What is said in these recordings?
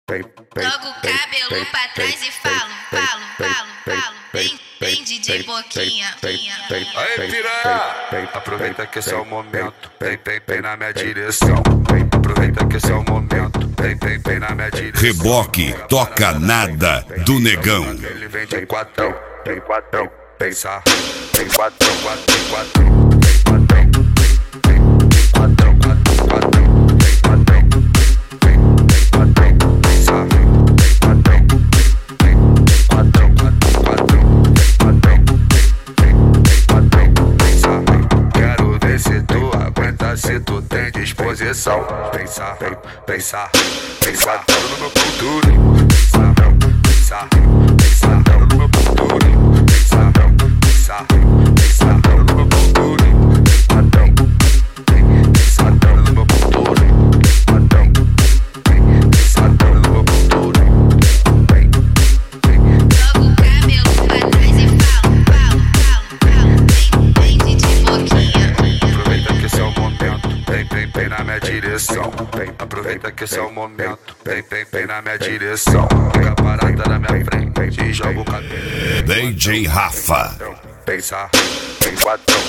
Jogo o cabelo pra trás e falo. Vem DJ Boquinha. Aí piranha, aproveita que esse é o momento. Vem na minha direção. Aproveita que esse é o momento. Vem na minha direção. Reboque, toca nada do negão. Ele vem de quatrão, pensa. Tem quatrão, quatrão. Se tu tem disposição, pensar no meu futuro, pensar no meu futuro, pensar no meu futuro, pensar no meu futuro, pensar no meu futuro. Jogo o cabelo pra trás e falo. Vem DJ Boquinha. Aproveita que esse é o momento. Vem na minha direção. Aproveita que esse é o momento. Vem na minha direção. Fica parada na minha frente e joga o cabelo. DJ Rafa. Pensa, tem quatrão.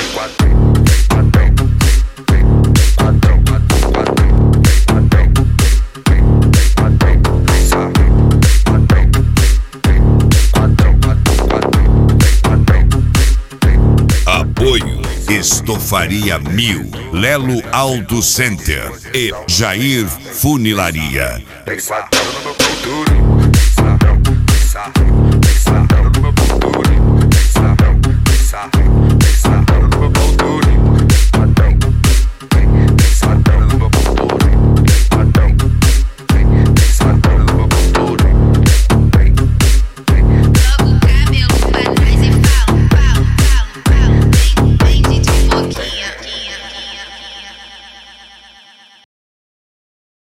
Apoio Estofaria 1000, Lelo Auto Center e Jair Funilaria. Pensar no meu futuro.